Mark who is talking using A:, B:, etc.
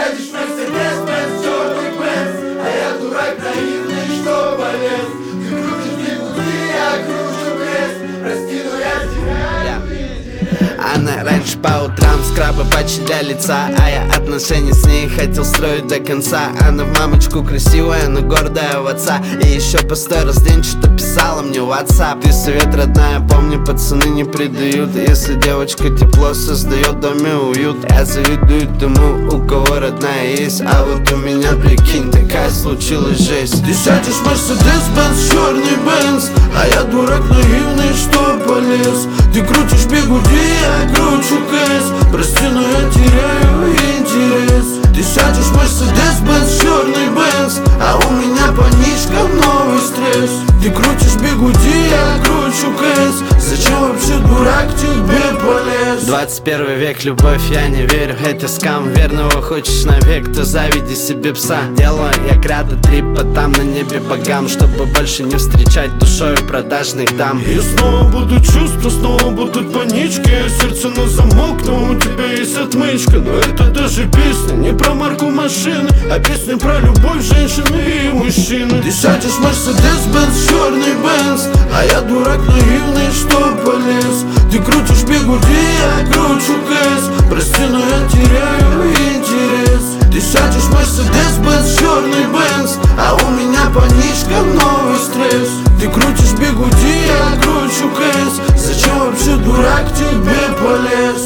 A: сядешь в Мерседес-Бенц, черный Бенц, а я дурак наивный, что полез. Ты крутишь бегуди, я кручу крест. Прости, но я теряю интерес.
B: Она раньше по утрам скрабы почти лица, а я отношения с ней хотел строить до конца. Она в мамочку красивая, но гордая в отца. И еще по 100 раз в день что-то писала мне в WhatsApp. Ты совет, родная, помни, пацаны не предают. Если девочка тепло создает в доме уют, я завидую тому, у кого родная есть. А вот у меня, прикинь, такая случилась жесть.
C: Ты сядешь в Мерседес-Бенц, черный Бенц, а я дурак наивный, что полез. Ты крутишь бигуди, я кручу кэс. Прости, но я теряю интерес. Ты сядешь в Мерседес-Бенц, черный Бенц, а у меня по нишкам новый стресс. Ты крутишь бигуди, я кручу кэс. Зачем вообще дурак тебе полез?
B: 21 век, любовь, я не верю, это скам. Верного хочешь навек, то заведи себе пса. Делаю я града трипа там на небе богам, чтобы больше не встречать душою продажных дам.
C: И снова будут чувства, снова будут панички. Сердце на замок, но у тебя есть отмычка. Но это даже песня не про марку машины, а песня про любовь женщины и мужчины. Ты сядешь в Мерседес-Бенц, черный Бенц, а я дурак наивный, что полез. Ты крутишь бигуди, я кручу кэс. Прости, но я теряю интерес. Ты сядешь в Мерседес-Бенц, черный Бенц, а у меня по нишкам новый стресс. Ты крутишь бигуди, я кручу кэс. Зачем вообще дурак тебе полез?